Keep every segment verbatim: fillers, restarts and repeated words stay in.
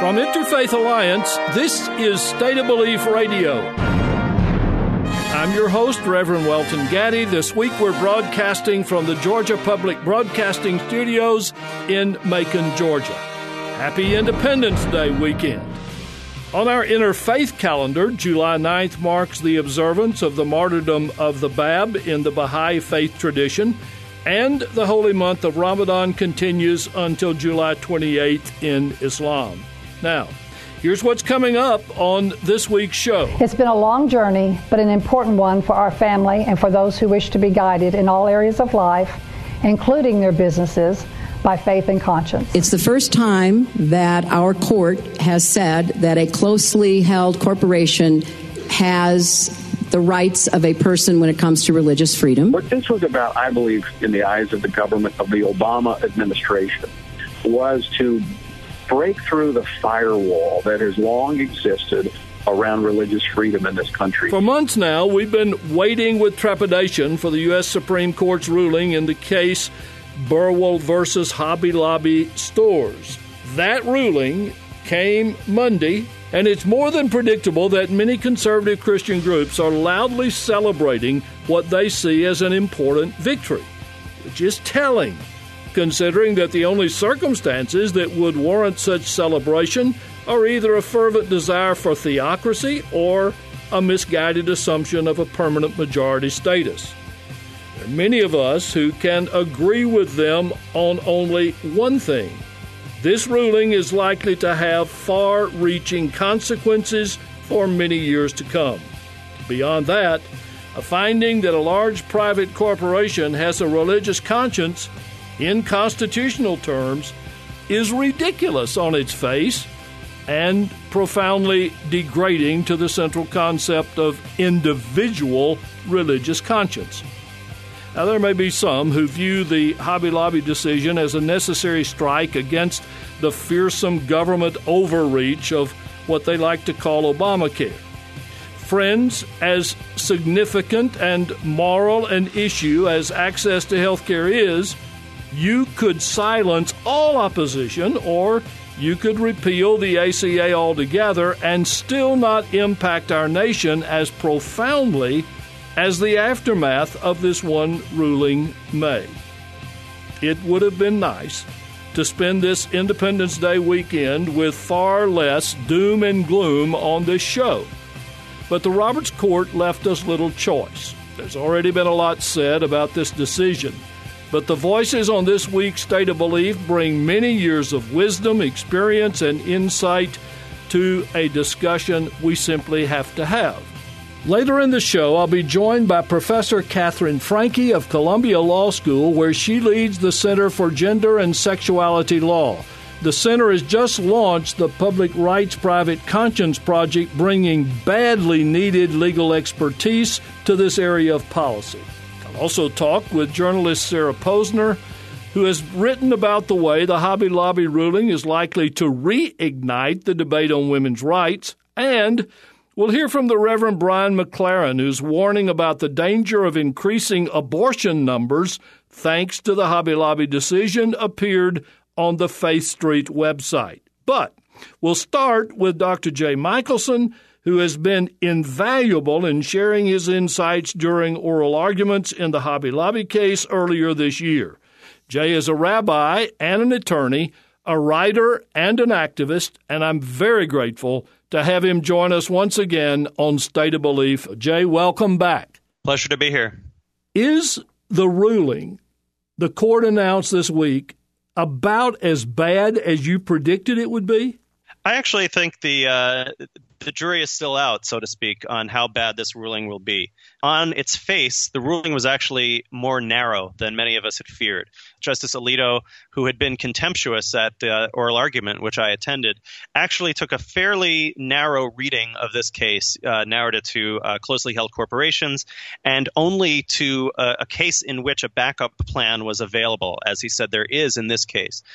From Interfaith Alliance, this is State of Belief Radio. I'm your host, Reverend Welton Gaddy. This week we're broadcasting from the Georgia Public Broadcasting Studios in Macon, Georgia. Happy Independence Day weekend. On our interfaith calendar, July ninth marks the observance of the martyrdom of the Bab in the Baha'i faith tradition, and the holy month of Ramadan continues until July twenty-eighth in Islam. Now, here's what's coming up on this week's show. It's been a long journey, but an important one for our family and for those who wish to be guided in all areas of life, including their businesses, by faith and conscience. It's the first time that our court has said that a closely held corporation has the rights of a person when it comes to religious freedom. What this was about, I believe, in the eyes of the government of the Obama administration, was to break through the firewall that has long existed around religious freedom in this country. For months now, we've been waiting with trepidation for the U S Supreme Court's ruling in the case Burwell versus Hobby Lobby stores. That ruling came Monday, and it's more than predictable that many conservative Christian groups are loudly celebrating what they see as an important victory, which is telling, considering that the only circumstances that would warrant such celebration are either a fervent desire for theocracy or a misguided assumption of a permanent majority status. There are many of us who can agree with them on only one thing. This ruling is likely to have far-reaching consequences for many years to come. Beyond that, a finding that a large private corporation has a religious conscience in constitutional terms is ridiculous on its face and profoundly degrading to the central concept of individual religious conscience. Now, there may be some who view the Hobby Lobby decision as a necessary strike against the fearsome government overreach of what they like to call Obamacare. Friends, as significant and moral an issue as access to health care is, you could silence all opposition, or you could repeal the A C A altogether and still not impact our nation as profoundly as the aftermath of this one ruling may. It would have been nice to spend this Independence Day weekend with far less doom and gloom on this show. But the Roberts Court left us little choice. There's already been a lot said about this decision, but the voices on this week's State of Belief bring many years of wisdom, experience, and insight to a discussion we simply have to have. Later in the show, I'll be joined by Professor Catherine Franke of Columbia Law School, where she leads the Center for Gender and Sexuality Law. The center has just launched the Public Rights Private Conscience Project, bringing badly needed legal expertise to this area of policy. I'll also talk with journalist Sarah Posner, who has written about the way the Hobby Lobby ruling is likely to reignite the debate on women's rights, and we'll hear from the Reverend Brian McLaren, who's warning about the danger of increasing abortion numbers thanks to the Hobby Lobby decision, appeared on the Faith Street website. But we'll start with Doctor Jay Michaelson, who has been invaluable in sharing his insights during oral arguments in the Hobby Lobby case earlier this year. Jay is a rabbi and an attorney, a writer and an activist, and I'm very grateful to have him join us once again on State of Belief. Jay, welcome back. Pleasure to be here. Is the ruling the court announced this week about as bad as you predicted it would be? I actually think the uh, the jury is still out, so to speak, on how bad this ruling will be. On its face, the ruling was actually more narrow than many of us had feared. Justice Alito, who had been contemptuous at the oral argument, which I attended, actually took a fairly narrow reading of this case, uh, narrowed it to uh, closely held corporations, and only to uh, a case in which a backup plan was available, as he said there is in this case.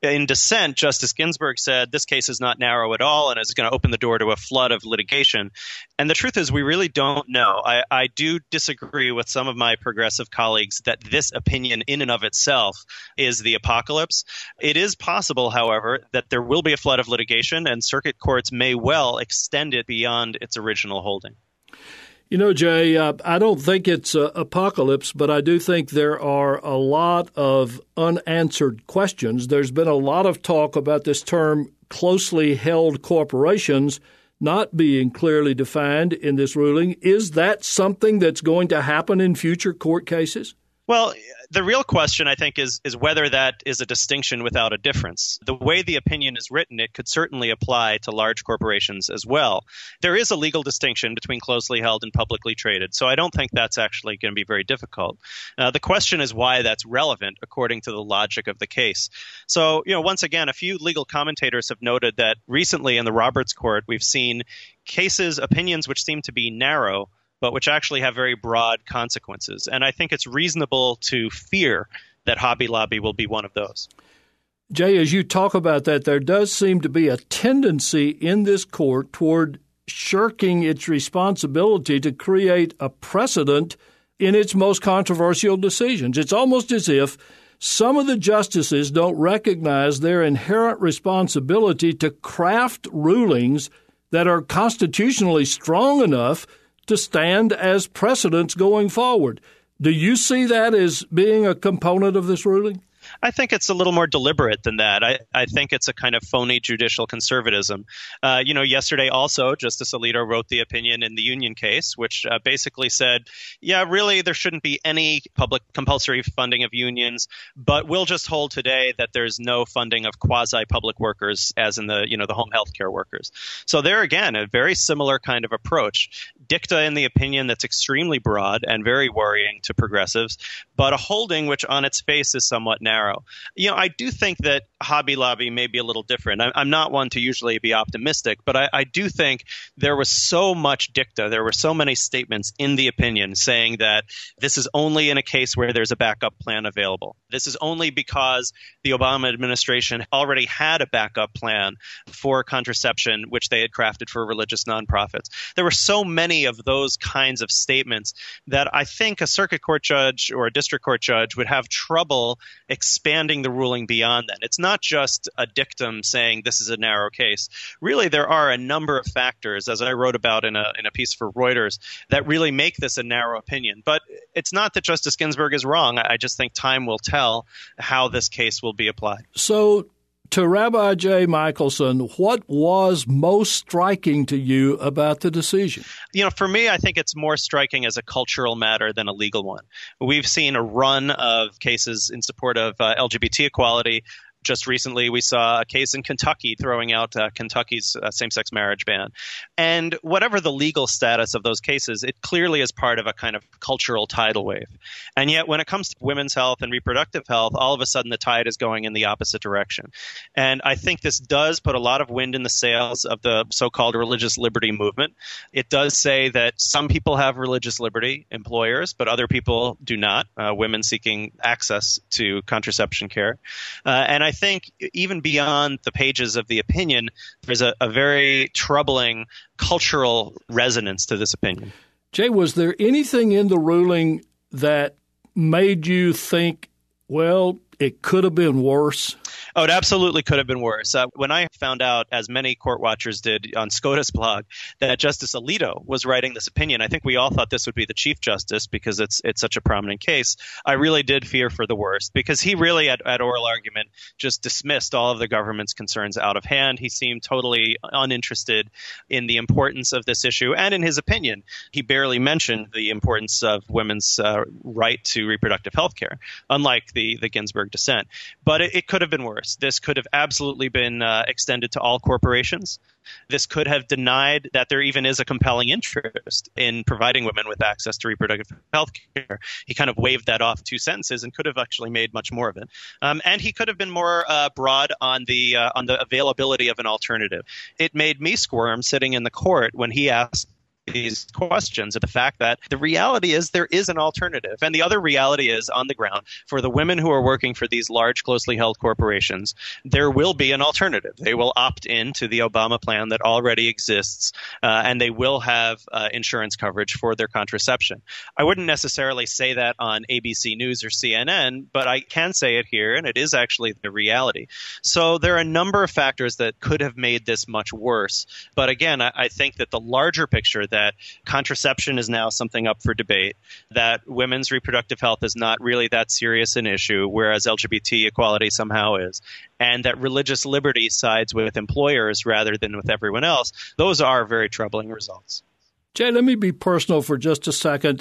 In dissent, Justice Ginsburg said this case is not narrow at all and is going to open the door to a flood of litigation. And the truth is, we really don't know. I, I do disagree with some of my progressive colleagues that this opinion in and of itself is the apocalypse. It is possible, however, that there will be a flood of litigation and circuit courts may well extend it beyond its original holding. You know, Jay, uh, I don't think it's uh, apocalypse, but I do think there are a lot of unanswered questions. There's been a lot of talk about this term closely held corporations not being clearly defined in this ruling. Is that something that's going to happen in future court cases? Well, the real question, I think, is is whether that is a distinction without a difference. The way the opinion is written, it could certainly apply to large corporations as well. There is a legal distinction between closely held and publicly traded, so I don't think that's actually going to be very difficult. Uh, the question is why that's relevant according to the logic of the case. So, you know, once again, a few legal commentators have noted that recently in the Roberts Court, we've seen cases, opinions which seem to be narrow, but which actually have very broad consequences. And I think it's reasonable to fear that Hobby Lobby will be one of those. Jay, as you talk about that, there does seem to be a tendency in this court toward shirking its responsibility to create a precedent in its most controversial decisions. It's almost as if some of the justices don't recognize their inherent responsibility to craft rulings that are constitutionally strong enough to stand as precedents going forward. Do you see that as being a component of this ruling? I think it's a little more deliberate than that. I, I think it's a kind of phony judicial conservatism. Uh, you know, yesterday also, Justice Alito wrote the opinion in the Union case, which uh, basically said, yeah, really, there shouldn't be any public compulsory funding of unions, but we'll just hold today that there's no funding of quasi-public workers, as in the, you know, the home health care workers. So there again, a very similar kind of approach. Dicta in the opinion that's extremely broad and very worrying to progressives, but a holding which on its face is somewhat narrow. You know, I do think that Hobby Lobby may be a little different. I'm not one to usually be optimistic, but I, I do think there was so much dicta. There were so many statements in the opinion saying that this is only in a case where there's a backup plan available. This is only because the Obama administration already had a backup plan for contraception, which they had crafted for religious nonprofits. There were so many of those kinds of statements that I think a circuit court judge or a district court judge would have trouble expanding the ruling beyond that. It's not just a dictum saying this is a narrow case. Really, there are a number of factors, as I wrote about in a in a piece for Reuters, that really make this a narrow opinion. But it's not that Justice Ginsburg is wrong. I just think time will tell how this case will be applied. So, to Rabbi Jay Michaelson, what was most striking to you about the decision? You know, for me, I think it's more striking as a cultural matter than a legal one. We've seen a run of cases in support of uh, L G B T equality. Just recently, we saw a case in Kentucky throwing out uh, Kentucky's uh, same-sex marriage ban. And whatever the legal status of those cases, it clearly is part of a kind of cultural tidal wave. And yet, when it comes to women's health and reproductive health, all of a sudden the tide is going in the opposite direction. And I think this does put a lot of wind in the sails of the so-called religious liberty movement. It does say that some people have religious liberty, employers, but other people do not, uh, women seeking access to contraception care. Uh, and I I think even beyond the pages of the opinion, there's a, a very troubling cultural resonance to this opinion. Jay, was there anything in the ruling that made you think, well, it could have been worse? Oh, it absolutely could have been worse. Uh, when I found out, as many court watchers did on SCOTUS blog, that Justice Alito was writing this opinion, I think we all thought this would be the Chief Justice because it's it's such a prominent case. I really did fear for the worst because he really, at, at oral argument, just dismissed all of the government's concerns out of hand. He seemed totally uninterested in the importance of this issue. And in his opinion, he barely mentioned the importance of women's uh, right to reproductive health care, unlike the, the Ginsburg dissent. But it, it could have been worse. This could have absolutely been uh, extended to all corporations. This could have denied that there even is a compelling interest in providing women with access to reproductive health care. He kind of waved that off two sentences and could have actually made much more of it. Um, and he could have been more uh, broad on the uh, on the availability of an alternative. It made me squirm sitting in the court when he asked these questions of the fact that the reality is there is an alternative. And the other reality is, on the ground, for the women who are working for these large, closely held corporations, there will be an alternative. They will opt in to the Obama plan that already exists, uh, and they will have uh, insurance coverage for their contraception. I wouldn't necessarily say that on A B C News or C N N, but I can say it here, and it is actually the reality. So there are a number of factors that could have made this much worse. But again, I, I think that the larger picture that contraception is now something up for debate, that women's reproductive health is not really that serious an issue, whereas L G B T equality somehow is, and that religious liberty sides with employers rather than with everyone else, those are very troubling results. Jay, let me be personal for just a second.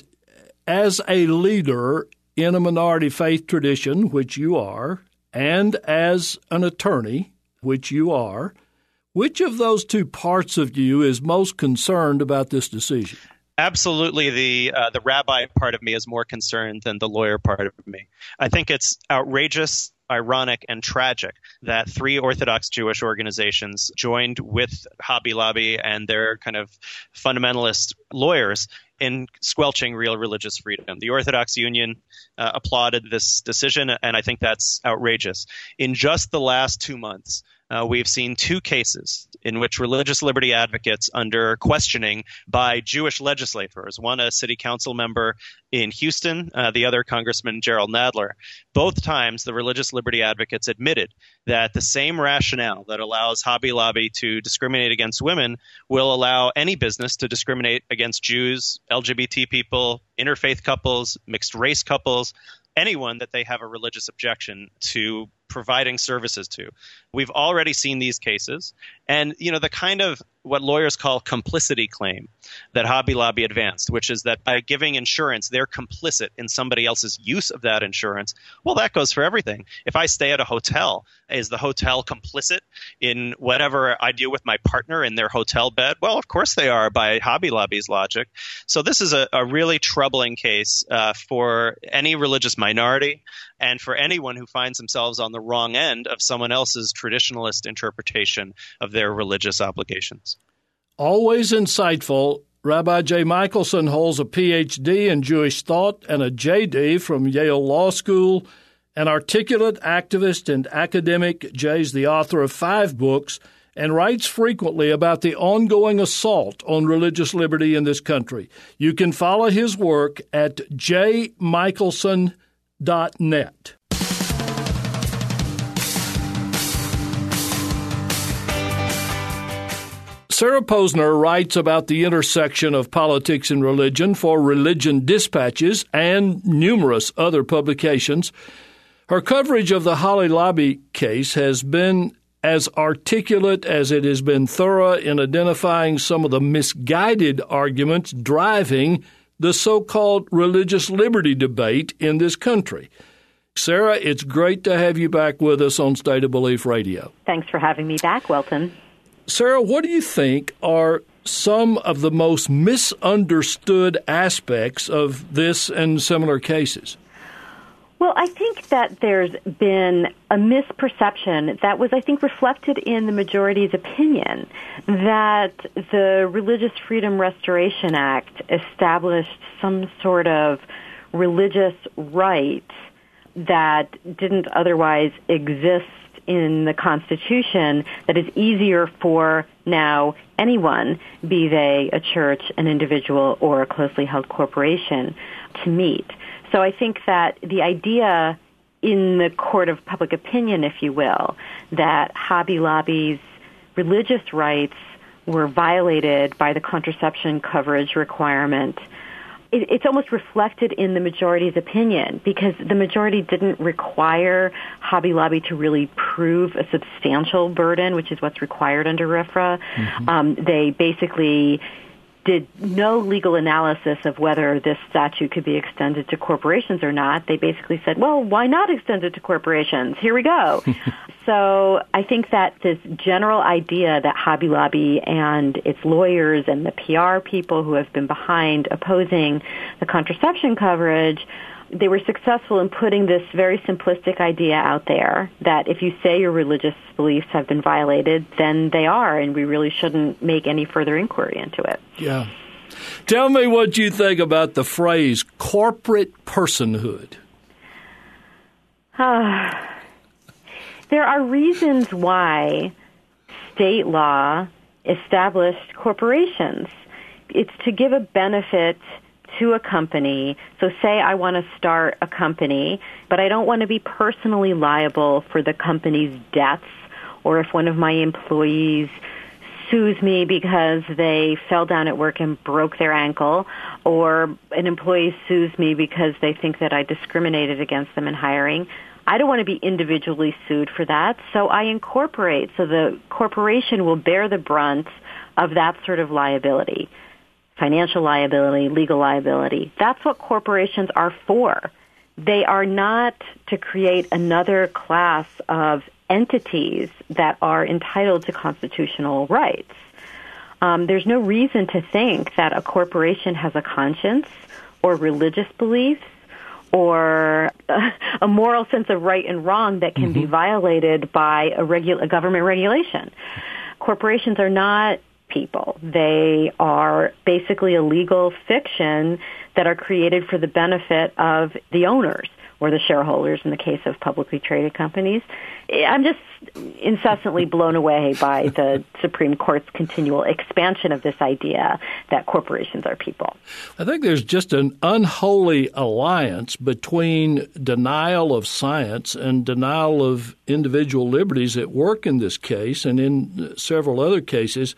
As a leader in a minority faith tradition, which you are, and as an attorney, which you are, which of those two parts of you is most concerned about this decision? Absolutely, the uh, the rabbi part of me is more concerned than the lawyer part of me. I think it's outrageous, ironic, and tragic that three Orthodox Jewish organizations joined with Hobby Lobby and their kind of fundamentalist lawyers in squelching real religious freedom. The Orthodox Union uh, applauded this decision, and I think that's outrageous. In just the last two months, uh, we've seen two cases in which religious liberty advocates under questioning by Jewish legislators, one a city council member in Houston, uh, the other Congressman Gerald Nadler. Both times, the religious liberty advocates admitted that the same rationale that allows Hobby Lobby to discriminate against women will allow any business to discriminate against Jews, L G B T people, interfaith couples, mixed race couples, anyone that they have a religious objection to providing services to. We've already seen these cases. And, you know, the kind of what lawyers call complicity claim that Hobby Lobby advanced, which is that by giving insurance, they're complicit in somebody else's use of that insurance. Well, that goes for everything. If I stay at a hotel, is the hotel complicit in whatever I do with my partner in their hotel bed? Well, of course they are by Hobby Lobby's logic. So this is a, a really troubling case uh, for any religious minority and for anyone who finds themselves on the wrong end of someone else's traditionalist interpretation of their religious obligations. Always insightful, Rabbi Jay Michaelson holds a P H D in Jewish thought and a J D from Yale Law School. An articulate activist and academic, Jay's the author of five books and writes frequently about the ongoing assault on religious liberty in this country. You can follow his work at j michelson dot net. Sarah Posner writes about the intersection of politics and religion for Religion Dispatches and numerous other publications. Her coverage of the Hobby Lobby case has been as articulate as it has been thorough in identifying some of the misguided arguments driving the so-called religious liberty debate in this country. Sarah, it's great to have you back with us on State of Belief Radio. Thanks for having me back, Welton. Sarah, what do you think are some of the most misunderstood aspects of this and similar cases? Well, I think that there's been a misperception that was, I think, reflected in the majority's opinion that the Religious Freedom Restoration Act established some sort of religious right that didn't otherwise exist in the Constitution, that is easier for now anyone, be they a church, an individual, or a closely held corporation, to meet. So I think that the idea in the court of public opinion, if you will, that Hobby Lobby's religious rights were violated by the contraception coverage requirement, it, it's almost reflected in the majority's opinion, because the majority didn't require Hobby Lobby to really prove a substantial burden, which is what's required under R F R A. Mm-hmm. Um, they basically did no legal analysis of whether this statute could be extended to corporations or not. They basically said, well, why not extend it to corporations? Here we go. So I think that this general idea that Hobby Lobby and its lawyers and the P R people who have been behind opposing the contraception coverage, they were successful in putting this very simplistic idea out there that if you say your religious beliefs have been violated, then they are, and we really shouldn't make any further inquiry into it. Yeah. Tell me what you think about the phrase corporate personhood. Uh, there are reasons why state law established corporations. It's to give a benefit to a company. So say I want to start a company, but I don't want to be personally liable for the company's debts, or if one of my employees sues me because they fell down at work and broke their ankle, or an employee sues me because they think that I discriminated against them in hiring. I don't want to be individually sued for that, so I incorporate, so the corporation will bear the brunt of that sort of liability, financial liability, legal liability. That's what corporations are for. They are not to create another class of entities that are entitled to constitutional rights. Um, there's no reason to think that a corporation has a conscience or religious beliefs or a, a moral sense of right and wrong that can mm-hmm. be violated by a, regu- a government regulation. Corporations are not people. They are basically a legal fiction that are created for the benefit of the owners or the shareholders in the case of publicly traded companies. I'm just incessantly blown away by the Supreme Court's continual expansion of this idea that corporations are people. I think there's just an unholy alliance between denial of science and denial of individual liberties at work in this case and in several other cases.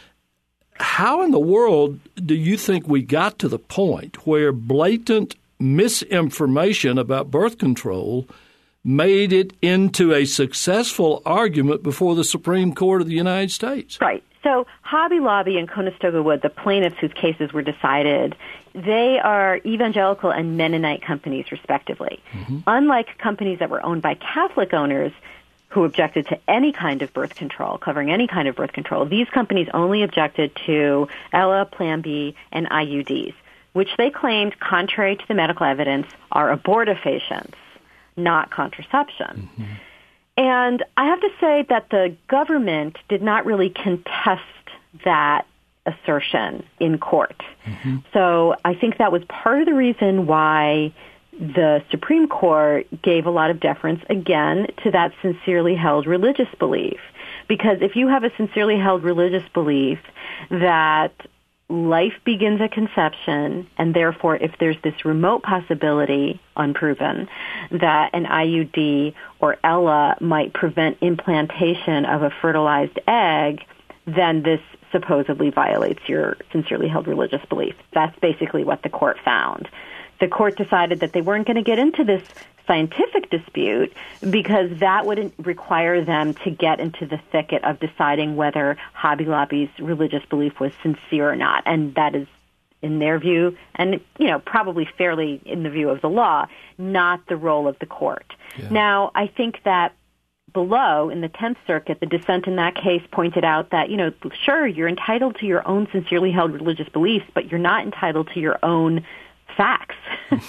How in the world do you think we got to the point where blatant misinformation about birth control made it into a successful argument before the Supreme Court of the United States? Right. So Hobby Lobby and Conestoga Wood, the plaintiffs whose cases were decided, they are evangelical and Mennonite companies, respectively. Mm-hmm. Unlike companies that were owned by Catholic owners who objected to any kind of birth control, covering any kind of birth control, these companies only objected to Ella, Plan B, and I U Ds, which they claimed, contrary to the medical evidence, are abortifacients, not contraception. Mm-hmm. And I have to say that the government did not really contest that assertion in court. Mm-hmm. So I think that was part of the reason why the Supreme Court gave a lot of deference, again, to that sincerely held religious belief. Because if you have a sincerely held religious belief that life begins at conception, and therefore if there's this remote possibility, unproven, that an I U D or Ella might prevent implantation of a fertilized egg, then this supposedly violates your sincerely held religious belief. That's basically what the court found. The court decided that they weren't going to get into this scientific dispute because that would require them to get into the thicket of deciding whether Hobby Lobby's religious belief was sincere or not. And that is, in their view, and you know, probably fairly in the view of the law, not the role of the court. Yeah. Now, I think that below, in the Tenth Circuit, the dissent in that case pointed out that, you know, sure, you're entitled to your own sincerely held religious beliefs, but you're not entitled to your own facts.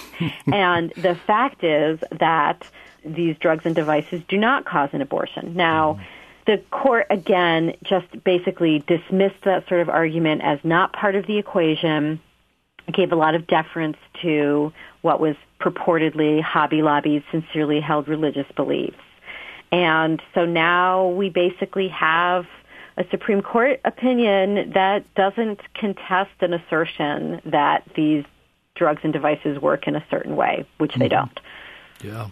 And the fact is that these drugs and devices do not cause an abortion. Now, mm. the court, again, just basically dismissed that sort of argument as not part of the equation, gave a lot of deference to what was purportedly Hobby Lobby's sincerely held religious beliefs. And so now we basically have a Supreme Court opinion that doesn't contest an assertion that these drugs and devices work in a certain way, which they mm-hmm. don't. Yeah.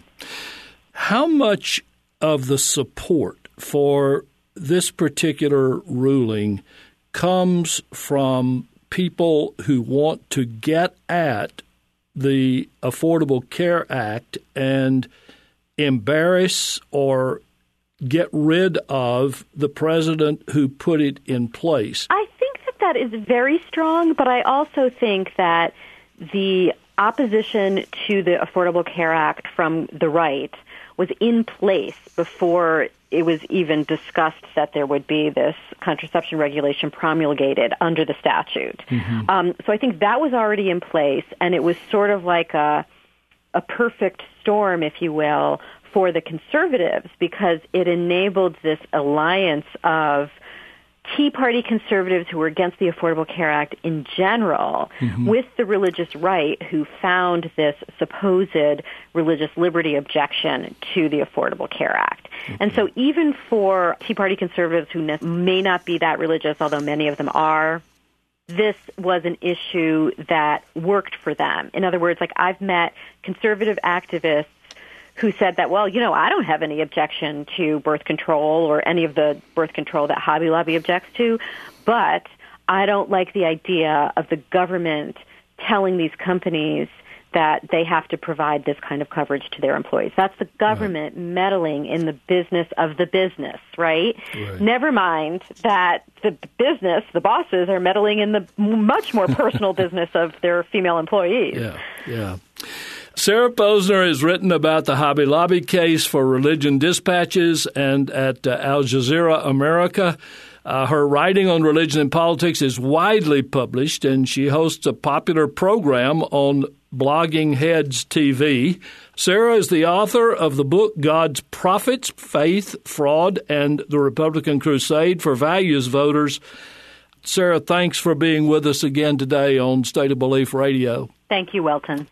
How much of the support for this particular ruling comes from people who want to get at the Affordable Care Act and embarrass or get rid of the president who put it in place? I think that that is very strong, but I also think that the opposition to the Affordable Care Act from the right was in place before it was even discussed that there would be this contraception regulation promulgated under the statute. Mm-hmm. Um, so I think that was already in place, and it was sort of like a, a perfect storm, if you will, for the conservatives because it enabled this alliance of Tea Party conservatives who were against the Affordable Care Act in general, mm-hmm. with the religious right who found this supposed religious liberty objection to the Affordable Care Act. Mm-hmm. And so even for Tea Party conservatives who may not be that religious, although many of them are, this was an issue that worked for them. In other words, like I've met conservative activists who said that, well, you know, I don't have any objection to birth control or any of the birth control that Hobby Lobby objects to, but I don't like the idea of the government telling these companies that they have to provide this kind of coverage to their employees. That's the government right. meddling in the business of the business, right? right? Never mind that the business, the bosses, are meddling in the much more personal business of their female employees. Yeah, yeah. Sarah Posner has written about the Hobby Lobby case for Religion Dispatches and at uh, Al Jazeera America. Uh, her writing on religion and politics is widely published, and she hosts a popular program on Blogging Heads T V. Sarah is the author of the book God's Prophets, Faith, Fraud, and the Republican Crusade for Values Voters. Sarah, thanks for being with us again today on State of Belief Radio. Thank you, Welton.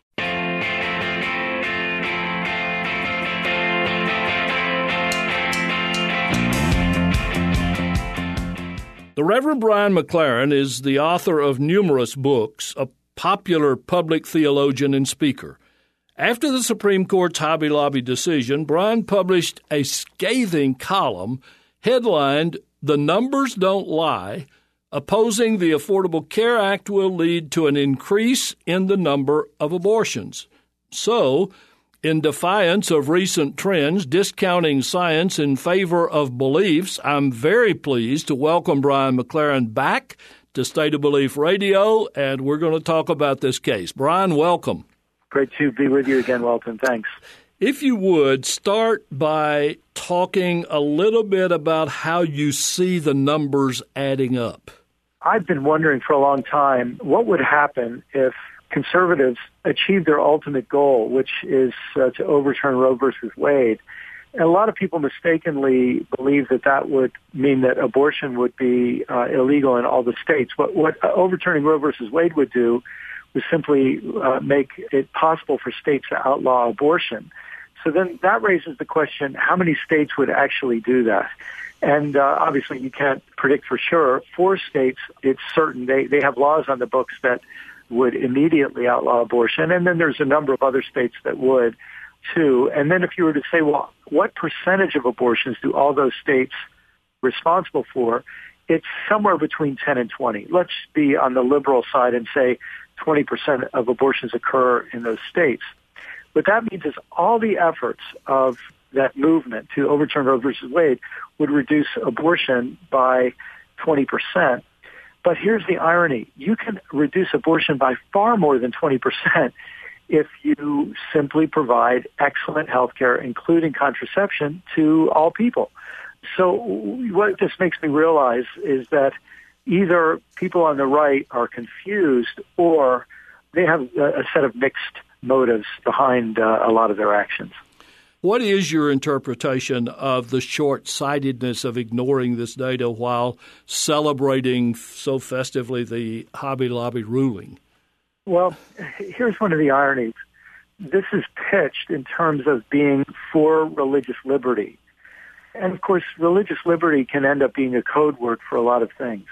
The Reverend Brian McLaren is the author of numerous books, a popular public theologian and speaker. After the Supreme Court's Hobby Lobby decision, Brian published a scathing column headlined, "The Numbers Don't Lie, Opposing the Affordable Care Act Will Lead to an Increase in the Number of Abortions." So, in defiance of recent trends discounting science in favor of beliefs, I'm very pleased to welcome Brian McLaren back to State of Belief Radio, and we're going to talk about this case. Brian, welcome. Great to be with you again, Welton. Thanks. If you would, start by talking a little bit about how you see the numbers adding up. I've been wondering for a long time what would happen if conservatives achieved their ultimate goal, which is uh, to overturn Roe versus Wade. And a lot of people mistakenly believe that that would mean that abortion would be uh, illegal in all the states. What, what uh, overturning Roe versus Wade would do was simply uh, make it possible for states to outlaw abortion. So then that raises the question, how many states would actually do that? And uh, obviously you can't predict for sure. Four states, it's certain, they, they have laws on the books that would immediately outlaw abortion, and then there's a number of other states that would, too. And then if you were to say, well, what percentage of abortions do all those states responsible for, it's somewhere between ten and twenty. Let's be on the liberal side and say twenty percent of abortions occur in those states. What that means is all the efforts of that movement to overturn Roe versus Wade would reduce abortion by twenty percent. But here's the irony. You can reduce abortion by far more than twenty percent if you simply provide excellent health care, including contraception, to all people. So what this makes me realize is that either people on the right are confused or they have a set of mixed motives behind uh, a lot of their actions. What is your interpretation of the short-sightedness of ignoring this data while celebrating so festively the Hobby Lobby ruling? Well, here's one of the ironies. This is pitched in terms of being for religious liberty. And, of course, religious liberty can end up being a code word for a lot of things.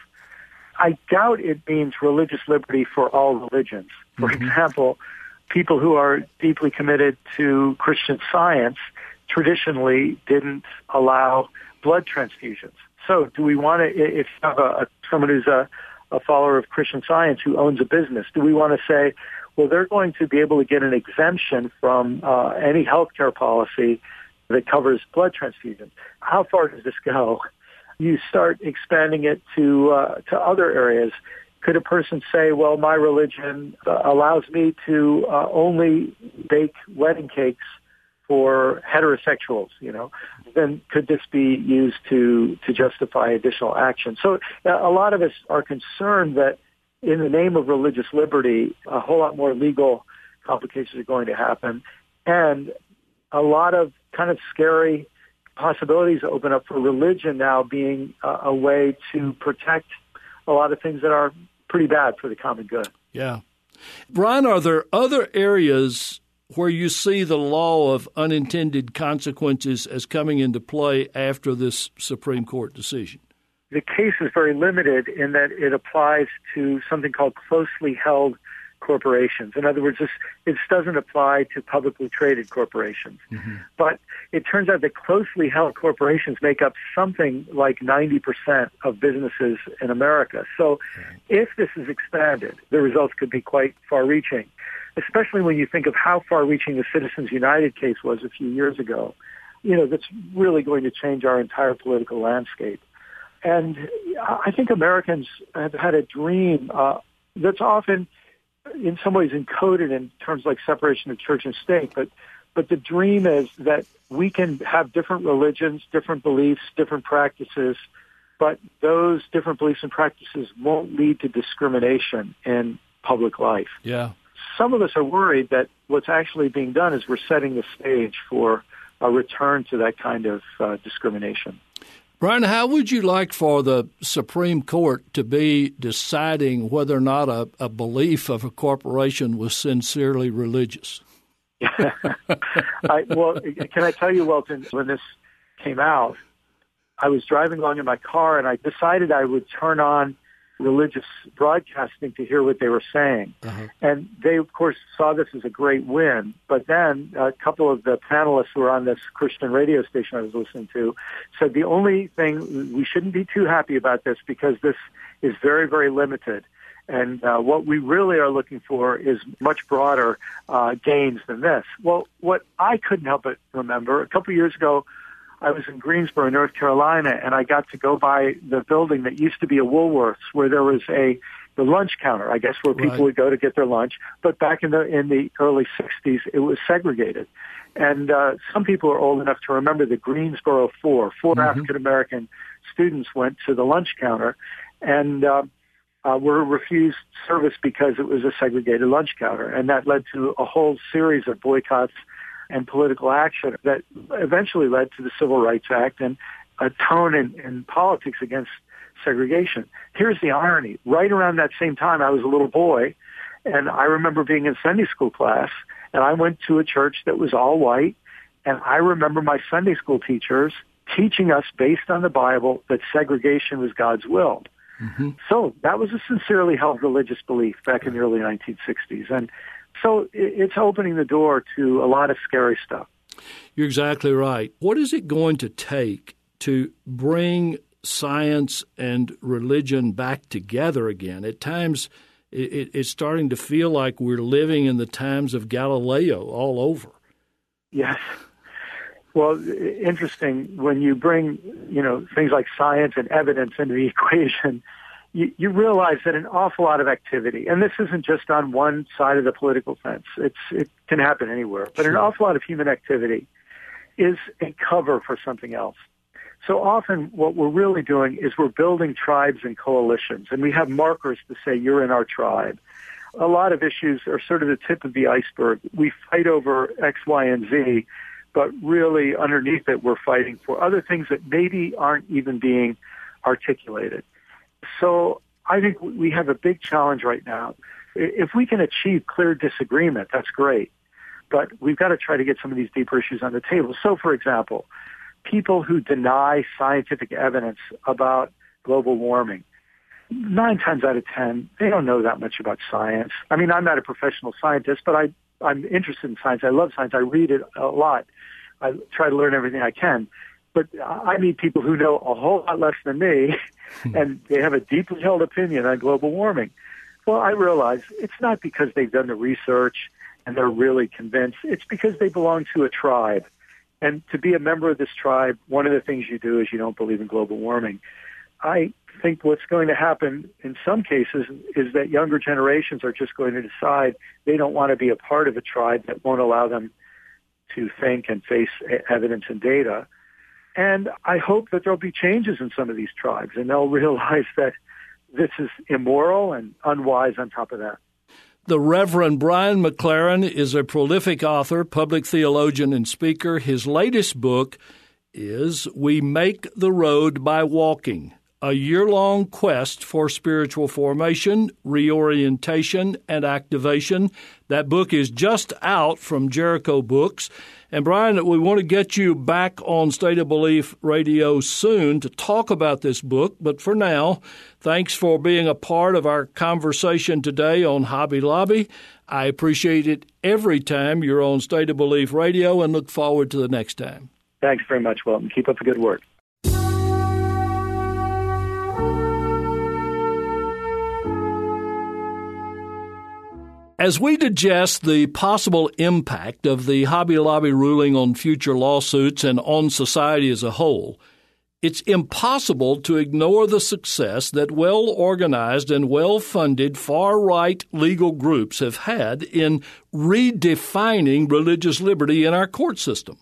I doubt it means religious liberty for all religions. For mm-hmm. example, people who are deeply committed to Christian Science traditionally didn't allow blood transfusions. So do we want to, if you have a, a, someone who's a, a follower of Christian Science who owns a business, do we want to say, well, they're going to be able to get an exemption from uh, any healthcare policy that covers blood transfusions? How far does this go? You start expanding it to uh, to other areas. Could a person say, well, my religion uh, allows me to uh, only bake wedding cakes for heterosexuals, you know? Then could this be used to, to justify additional action? So uh, a lot of us are concerned that in the name of religious liberty, a whole lot more legal complications are going to happen. And a lot of kind of scary possibilities open up for religion now being uh, a way to protect a lot of things that are pretty bad for the common good. Yeah. Brian, are there other areas where you see the law of unintended consequences as coming into play after this Supreme Court decision? The case is very limited in that it applies to something called closely held corporations. In other words, this, this doesn't apply to publicly traded corporations. Mm-hmm. But it turns out that closely held corporations make up something like ninety percent of businesses in America. So right. if this is expanded, the results could be quite far-reaching, especially when you think of how far-reaching the Citizens United case was a few years ago. You know, that's really going to change our entire political landscape. And I think Americans have had a dream uh, that's often in some ways encoded in terms like separation of church and state, but but the dream is that we can have different religions, different beliefs, different practices, but those different beliefs and practices won't lead to discrimination in public life. Yeah. Some of us are worried that what's actually being done is we're setting the stage for a return to that kind of uh, discrimination. Brian, how would you like for the Supreme Court to be deciding whether or not a, a belief of a corporation was sincerely religious? I, well, can I tell you, Welton, when this came out, I was driving along in my car, and I decided I would turn on religious broadcasting to hear what they were saying. Uh-huh. And they, of course, saw this as a great win. But then a couple of the panelists who were on this Christian radio station I was listening to said the only thing, we shouldn't be too happy about this because this is very, very limited. And uh, what we really are looking for is much broader uh, gains than this. Well, what I couldn't help but remember, a couple of years ago, I was in Greensboro, North Carolina, and I got to go by the building that used to be a Woolworths, where there was a the lunch counter, I guess, where people right. would go to get their lunch. But back in the in the early sixties, it was segregated. And uh, some people are old enough to remember the Greensboro Four. Four mm-hmm. African American students went to the lunch counter and uh, uh, were refused service because it was a segregated lunch counter, and that led to a whole series of boycotts and political action that eventually led to the Civil Rights Act and a tone in, in politics against segregation. Here's the irony. Right around that same time, I was a little boy, and I remember being in Sunday school class, and I went to a church that was all white, and I remember my Sunday school teachers teaching us based on the Bible that segregation was God's will. Mm-hmm. So that was a sincerely held religious belief back in the early nineteen sixties. And so it's opening the door to a lot of scary stuff. You're exactly right. What is it going to take to bring science and religion back together again? At times, it's starting to feel like we're living in the times of Galileo all over. Yes. Well, interesting. When you bring, you know, things like science and evidence into the equation, You, you realize that an awful lot of activity, and this isn't just on one side of the political fence, it's, it can happen anywhere, but an awful lot of human activity is a cover for something else. So often what we're really doing is we're building tribes and coalitions, and we have markers to say you're in our tribe. A lot of issues are sort of the tip of the iceberg. We fight over X, Y, and Z, but really underneath it we're fighting for other things that maybe aren't even being articulated. So I think we have a big challenge right now. If we can achieve clear disagreement, that's great. But we've got to try to get some of these deeper issues on the table. So, for example, people who deny scientific evidence about global warming, nine times out of ten, they don't know that much about science. I mean, I'm not a professional scientist, but I, I'm interested in science. I love science. I read it a lot. I try to learn everything I can. But I meet people who know a whole lot less than me, and they have a deeply held opinion on global warming. Well, I realize it's not because they've done the research and they're really convinced. It's because they belong to a tribe. And to be a member of this tribe, one of the things you do is you don't believe in global warming. I think what's going to happen in some cases is that younger generations are just going to decide they don't want to be a part of a tribe that won't allow them to think and face evidence and data. And I hope that there'll be changes in some of these tribes, and they'll realize that this is immoral and unwise on top of that. The Reverend Brian McLaren is a prolific author, public theologian, and speaker. His latest book is We Make the Road by Walking, a year-long quest for spiritual formation, reorientation, and activation. That book is just out from Jericho Books. And, Brian, we want to get you back on State of Belief Radio soon to talk about this book. But for now, thanks for being a part of our conversation today on Hobby Lobby. I appreciate it every time you're on State of Belief Radio and look forward to the next time. Thanks very much, Wilton. Keep up the good work. As we digest the possible impact of the Hobby Lobby ruling on future lawsuits and on society as a whole, it's impossible to ignore the success that well-organized and well-funded far-right legal groups have had in redefining religious liberty in our court system.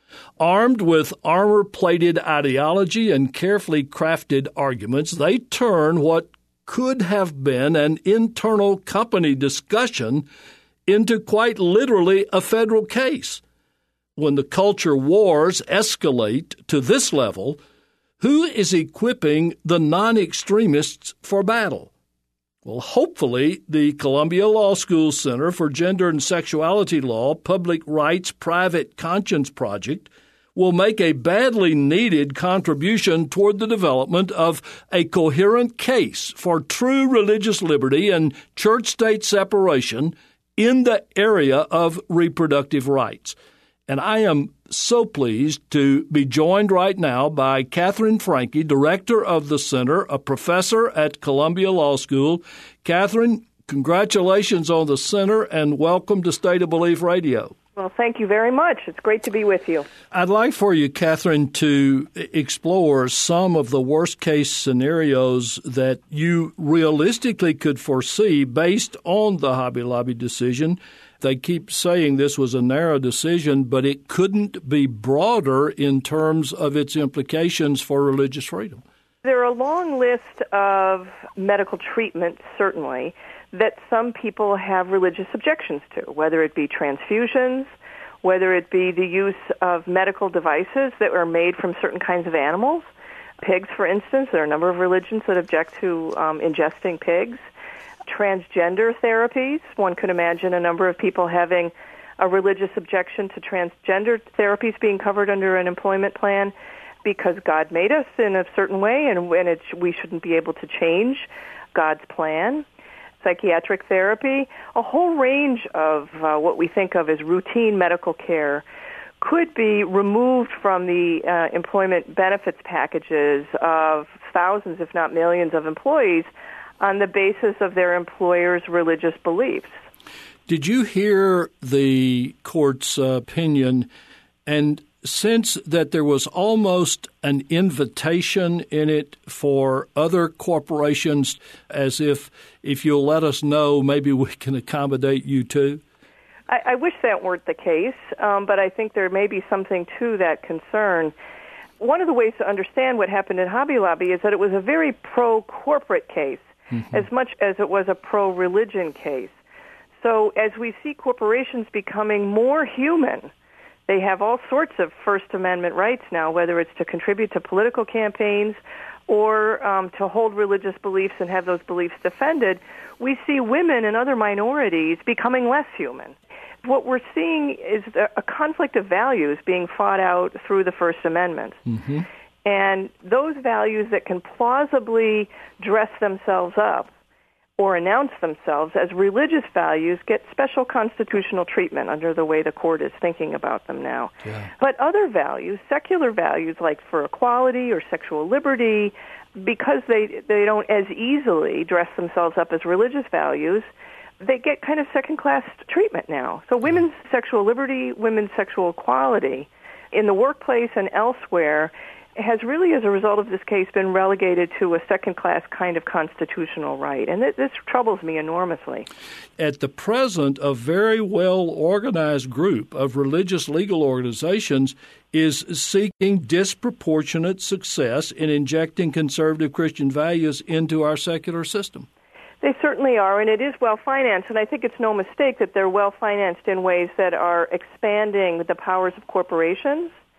Armed with armor-plated ideology and carefully crafted arguments, they turn what could have been an internal company discussion into quite literally a federal case. When the culture wars escalate to this level, who is equipping the non-extremists for battle? Well, hopefully, the Columbia Law School Center for Gender and Sexuality Law Public Rights Private Conscience Project will make a badly needed contribution toward the development of a coherent case for true religious liberty and church-state separation in the area of reproductive rights. And I am so pleased to be joined right now by Catherine Franke, director of the center, a professor at Columbia Law School. Catherine, congratulations on the center and welcome to State of Belief Radio. Well, thank you very much. It's great to be with you. I'd like for you, Catherine, to explore some of the worst-case scenarios that you realistically could foresee based on the Hobby Lobby decision. They keep saying this was a narrow decision, but it couldn't be broader in terms of its implications for religious freedom. There are a long list of medical treatments, certainly, that some people have religious objections to, whether it be transfusions, whether it be the use of medical devices that are made from certain kinds of animals. Pigs, for instance, there are a number of religions that object to um, ingesting pigs. Transgender therapies, one could imagine a number of people having a religious objection to transgender therapies being covered under an employment plan because God made us in a certain way and, and it, we shouldn't be able to change God's plan. Psychiatric therapy, a whole range of uh, what we think of as routine medical care could be removed from the uh, employment benefits packages of thousands, if not millions, of employees on the basis of their employer's religious beliefs. Did you hear the court's uh, opinion and sense that there was almost an invitation in it for other corporations, as if, if you'll let us know, maybe we can accommodate you too? I, I wish that weren't the case, um, but I think there may be something to that concern. One of the ways to understand what happened in Hobby Lobby is that it was a very pro-corporate case, mm-hmm. as much as it was a pro-religion case. So as we see corporations becoming more human, they have all sorts of First Amendment rights now, whether it's to contribute to political campaigns or um, to hold religious beliefs and have those beliefs defended. We see women and other minorities becoming less human. What we're seeing is a conflict of values being fought out through the First Amendment. Mm-hmm. And those values that can plausibly dress themselves up or announce themselves as religious values get special constitutional treatment under the way the court is thinking about them now. Yeah. But other values, secular values like for equality or sexual liberty, because they they don't as easily dress themselves up as religious values, they get kind of second-class treatment now. So women's yeah. sexual liberty, women's sexual equality in the workplace and elsewhere has really, as a result of this case, been relegated to a second-class kind of constitutional right. And th- this troubles me enormously. At the present, a very well-organized group of religious legal organizations is seeking disproportionate success in injecting conservative Christian values into our secular system. They certainly are, and it is well-financed, and I think it's no mistake that they're well-financed in ways that are expanding the powers of corporations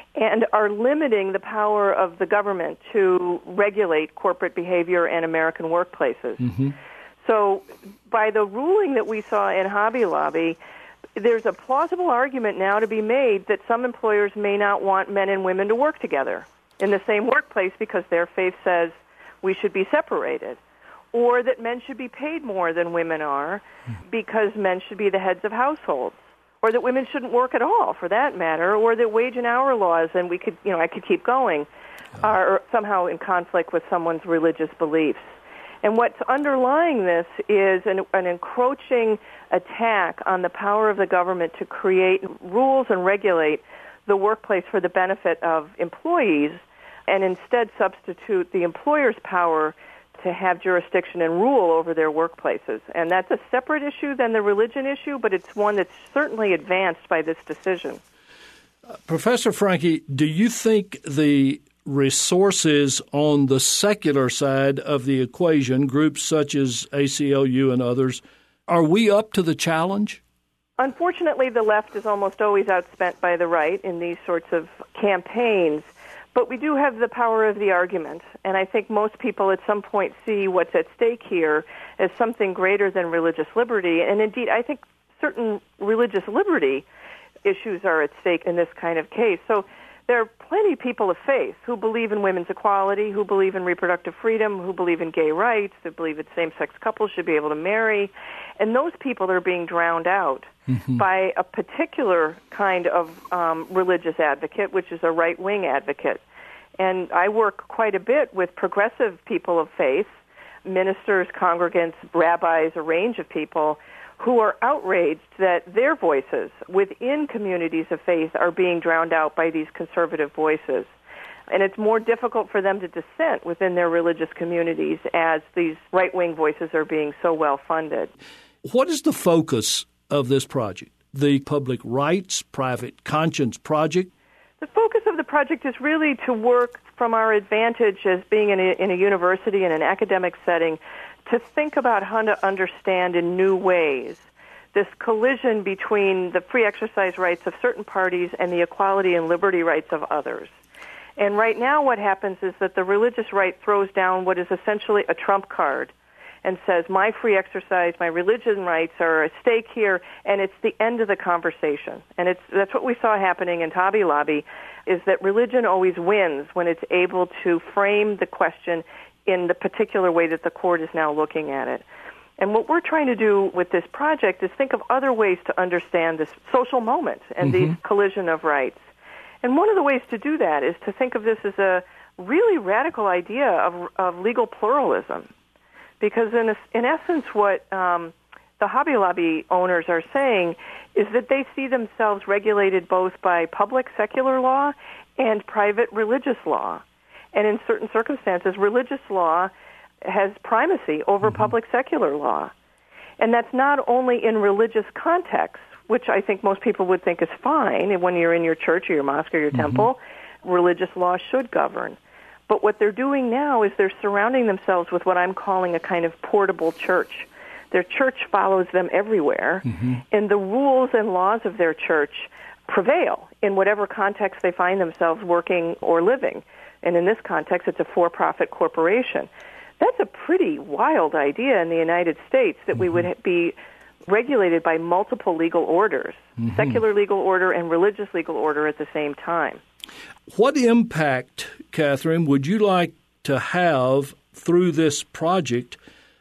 and are limiting the power of the government to regulate corporate behavior in American workplaces. Mm-hmm. So by the ruling that we saw in Hobby Lobby, there's a plausible argument now to be made that some employers may not want men and women to work together in the same workplace because their faith says we should be separated, or that men should be paid more than women are because men should be the heads of households, or that women shouldn't work at all, for that matter, or that wage and hour laws, and we could, you know, I could keep going, are somehow in conflict with someone's religious beliefs. And what's underlying this is an, an encroaching attack on the power of the government to create rules and regulate the workplace for the benefit of employees, and instead substitute the employer's power to have jurisdiction and rule over their workplaces. And that's a separate issue than the religion issue, but it's one that's certainly advanced by this decision. Uh, Professor Franke, do you think the resources on the secular side of the equation, groups such as A C L U and others, are we up to the challenge? Unfortunately, the left is almost always outspent by the right in these sorts of campaigns. But we do have the power of the argument, and I think most people at some point see what's at stake here as something greater than religious liberty. And indeed, I think certain religious liberty issues are at stake in this kind of case. So there are plenty of people of faith who believe in women's equality, who believe in reproductive freedom, who believe in gay rights, who believe that same-sex couples should be able to marry. And those people are being drowned out mm-hmm. by a particular kind of um, religious advocate, which is a right-wing advocate. And I work quite a bit with progressive people of faith, ministers, congregants, rabbis, a range of people who are outraged that their voices within communities of faith are being drowned out by these conservative voices. And it's more difficult for them to dissent within their religious communities as these right-wing voices are being so well funded. What is the focus of this project? The Public Rights, Private Conscience Project? The focus of the project is really to work from our advantage as being in a, in a university, in an academic setting, to think about how to understand in new ways this collision between the free exercise rights of certain parties and the equality and liberty rights of others. And right now what happens is that the religious right throws down what is essentially a trump card and says, my free exercise, my religion rights are at stake here, and it's the end of the conversation. And it's that's what we saw happening in Hobby Lobby, is that religion always wins when it's able to frame the question in the particular way that the court is now looking at it. And what we're trying to do with this project is think of other ways to understand this social moment and mm-hmm. the collision of rights. And one of the ways to do that is to think of this as a really radical idea of, of legal pluralism. Because in, a, in essence, what um, the Hobby Lobby owners are saying is that they see themselves regulated both by public secular law and private religious law. And in certain circumstances, religious law has primacy over mm-hmm. public secular law. And that's not only in religious contexts, which I think most people would think is fine. When you're in your church or your mosque or your mm-hmm. temple, religious law should govern. But what they're doing now is they're surrounding themselves with what I'm calling a kind of portable church. Their church follows them everywhere, mm-hmm. and the rules and laws of their church prevail in whatever context they find themselves working or living. And in this context, it's a for-profit corporation. That's a pretty wild idea in the United States, that mm-hmm. we would be regulated by multiple legal orders, mm-hmm. secular legal order and religious legal order at the same time. What impact, Catherine, would you like to have through this project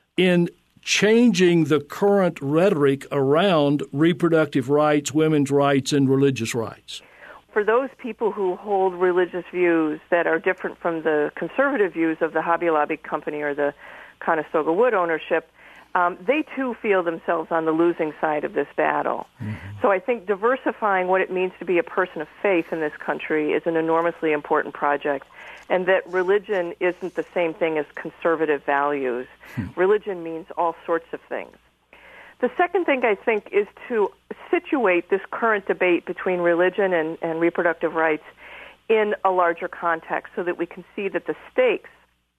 in changing the current rhetoric around reproductive rights, women's rights, and religious rights? For those people who hold religious views that are different from the conservative views of the Hobby Lobby company or the Conestoga Wood ownership, um, they too feel themselves on the losing side of this battle. Mm-hmm. So I think diversifying what it means to be a person of faith in this country is an enormously important project, and that religion isn't the same thing as conservative values. Mm-hmm. Religion means all sorts of things. The second thing, I think, is to situate this current debate between religion and, and reproductive rights in a larger context so that we can see that the stakes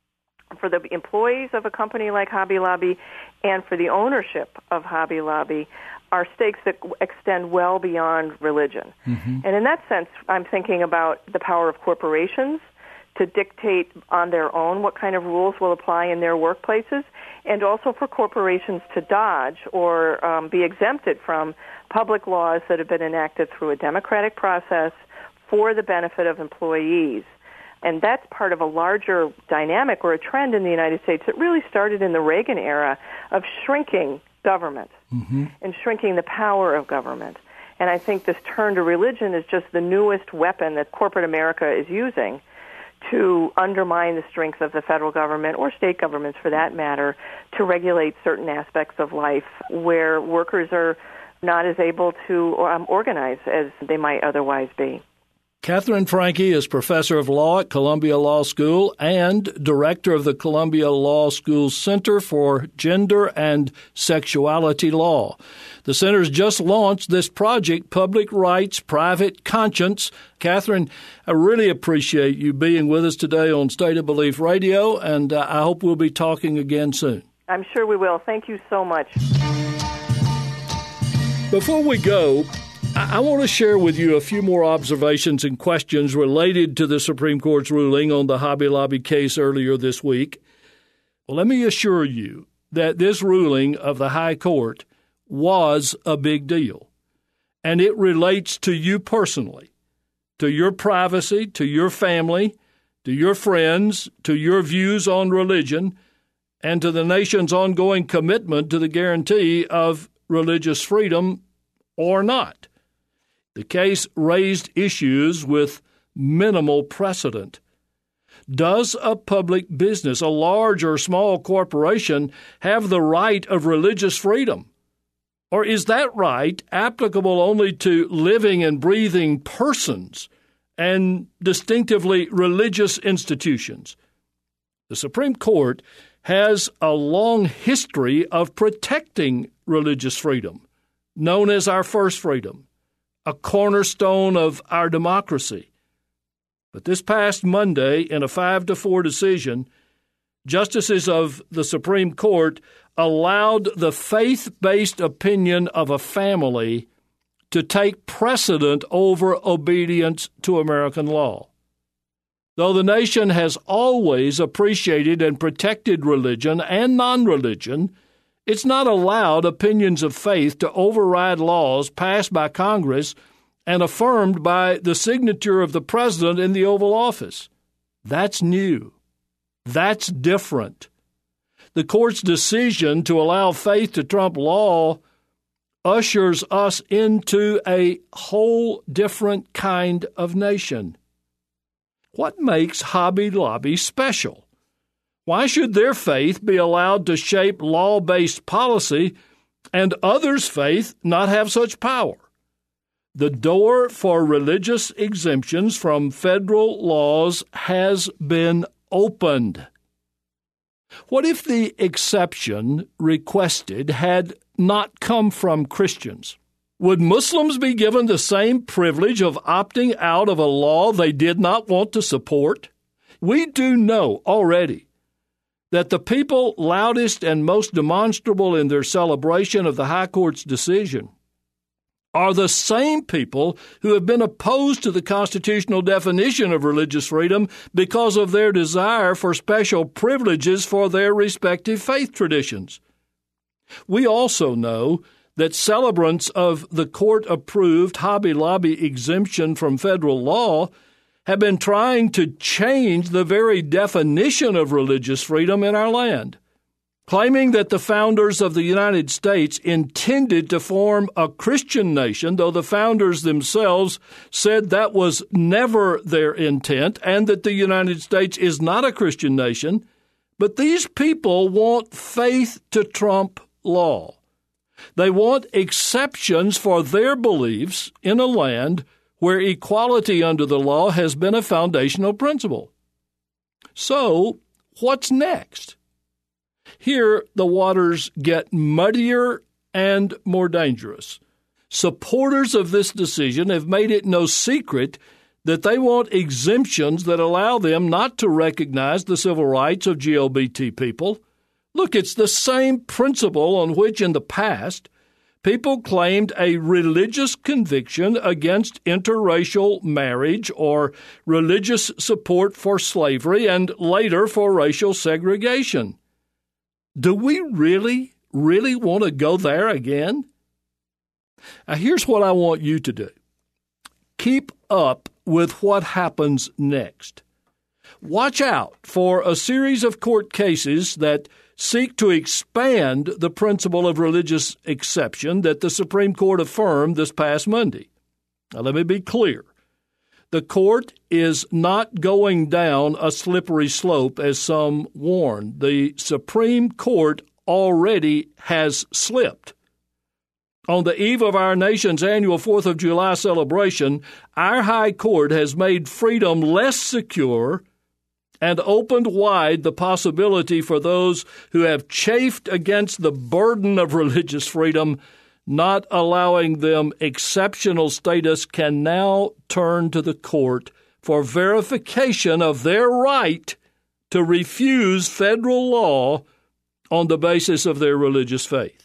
for the employees of a company like Hobby Lobby and for the ownership of Hobby Lobby are stakes that extend well beyond religion. Mm-hmm. And in that sense, I'm thinking about the power of corporations to dictate on their own what kind of rules will apply in their workplaces, and also for corporations to dodge or um, be exempted from public laws that have been enacted through a democratic process for the benefit of employees. And that's part of a larger dynamic or a trend in the United States that really started in the Reagan era of shrinking government mm-hmm. and shrinking the power of government. And I think this turn to religion is just the newest weapon that corporate America is using to undermine the strength of the federal government, or state governments for that matter, to regulate certain aspects of life where workers are not as able to um, organize as they might otherwise be. Katherine Franke is professor of law at Columbia Law School and director of the Columbia Law School Center for Gender and Sexuality Law. The center's just launched this project, Public Rights, Private Conscience. Katherine, I really appreciate you being with us today on State of Belief Radio, and uh, I hope we'll be talking again soon. I'm sure we will. Thank you so much. Before we go, I want to share with you a few more observations and questions related to the Supreme Court's ruling on the Hobby Lobby case earlier this week. Well, let me assure you that this ruling of the High Court was a big deal, and it relates to you personally, to your privacy, to your family, to your friends, to your views on religion, and to the nation's ongoing commitment to the guarantee of religious freedom or not. The case raised issues with minimal precedent. Does a public business, a large or small corporation, have the right of religious freedom? Or is that right applicable only to living and breathing persons and distinctively religious institutions? The Supreme Court has a long history of protecting religious freedom, known as our first freedom, a cornerstone of our democracy. But this past Monday, in a five to four decision, justices of the Supreme Court allowed the faith-based opinion of a family to take precedent over obedience to American law. Though the nation has always appreciated and protected religion and non-religion, it's not allowed opinions of faith to override laws passed by Congress and affirmed by the signature of the president in the Oval Office. That's new. That's different. The court's decision to allow faith to trump law ushers us into a whole different kind of nation. What makes Hobby Lobby special? Why should their faith be allowed to shape law-based policy and others' faith not have such power? The door for religious exemptions from federal laws has been opened. What if the exception requested had not come from Christians? Would Muslims be given the same privilege of opting out of a law they did not want to support? We do know already that the people loudest and most demonstrable in their celebration of the High Court's decision are the same people who have been opposed to the constitutional definition of religious freedom because of their desire for special privileges for their respective faith traditions. We also know that celebrants of the court-approved Hobby Lobby exemption from federal law have been trying to change the very definition of religious freedom in our land, claiming that the founders of the United States intended to form a Christian nation, though the founders themselves said that was never their intent and that the United States is not a Christian nation. But these people want faith to trump law. They want exceptions for their beliefs in a land where equality under the law has been a foundational principle. So, what's next? Here, the waters get muddier and more dangerous. Supporters of this decision have made it no secret that they want exemptions that allow them not to recognize the civil rights of G L B T people. Look, it's the same principle on which in the past people claimed a religious conviction against interracial marriage or religious support for slavery and later for racial segregation. Do we really, really want to go there again? Now, here's what I want you to do. Keep up with what happens next. Watch out for a series of court cases that seek to expand the principle of religious exception that the Supreme Court affirmed this past Monday. Now, let me be clear. The court is not going down a slippery slope, as some warn. The Supreme Court already has slipped. On the eve of our nation's annual fourth of July celebration, our High Court has made freedom less secure and opened wide the possibility for those who have chafed against the burden of religious freedom, not allowing them exceptional status, can now turn to the court for verification of their right to refuse federal law on the basis of their religious faith.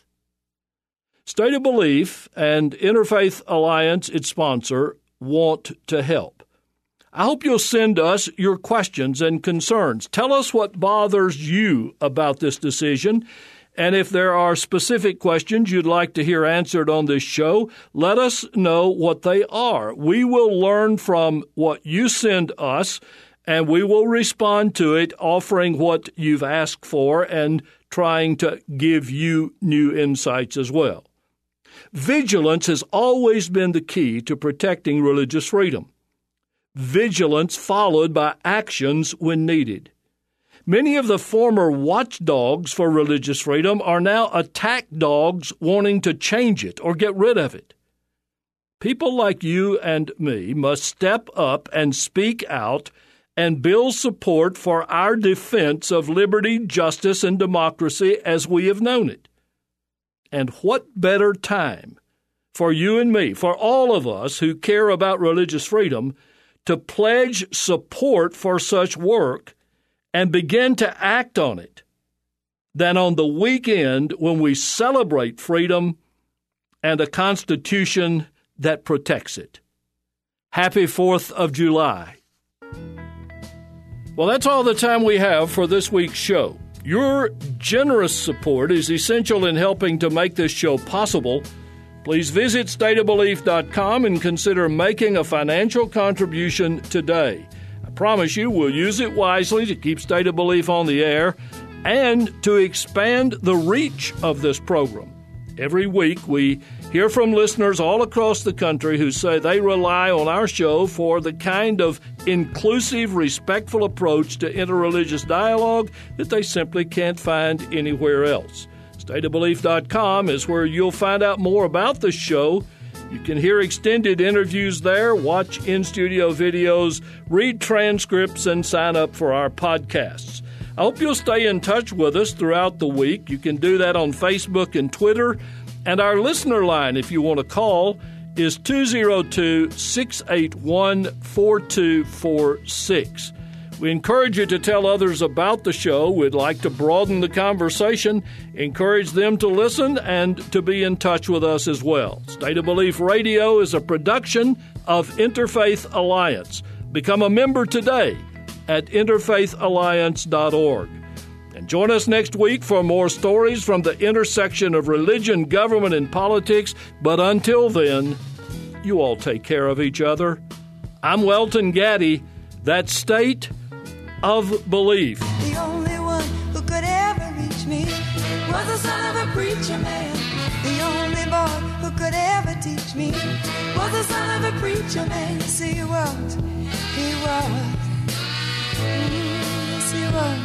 State of Belief and Interfaith Alliance, its sponsor, want to help. I hope you'll send us your questions and concerns. Tell us what bothers you about this decision, and if there are specific questions you'd like to hear answered on this show, let us know what they are. We will learn from what you send us, and we will respond to it, offering what you've asked for and trying to give you new insights as well. Vigilance has always been the key to protecting religious freedom. Vigilance followed by actions when needed. Many of the former watchdogs for religious freedom are now attack dogs wanting to change it or get rid of it. People like you and me must step up and speak out and build support for our defense of liberty, justice, and democracy as we have known it. And what better time for you and me, for all of us who care about religious freedom, to pledge support for such work and begin to act on it than on the weekend when we celebrate freedom and a Constitution that protects it. Happy fourth of July. Well, that's all the time we have for this week's show. Your generous support is essential in helping to make this show possible. Please visit state of belief dot com and consider making a financial contribution today. I promise you we'll use it wisely to keep State of Belief on the air and to expand the reach of this program. Every week we hear from listeners all across the country who say they rely on our show for the kind of inclusive, respectful approach to interreligious dialogue that they simply can't find anywhere else. state of belief dot com is where you'll find out more about the show. You can hear extended interviews there, watch in-studio videos, read transcripts, and sign up for our podcasts. I hope you'll stay in touch with us throughout the week. You can do that on Facebook and Twitter. And our listener line, if you want to call, is two oh two, six eight one, four two four six. We encourage you to tell others about the show. We'd like to broaden the conversation, encourage them to listen, and to be in touch with us as well. State of Belief Radio is a production of Interfaith Alliance. Become a member today at interfaith alliance dot org. And join us next week for more stories from the intersection of religion, government, and politics. But until then, you all take care of each other. I'm Welton Gaddy. That's State of Belief. The only one who could ever reach me was the son of a preacher man. The only boy who could ever teach me was the son of a preacher man. Yes, he was. He was. Mm, yes, he was.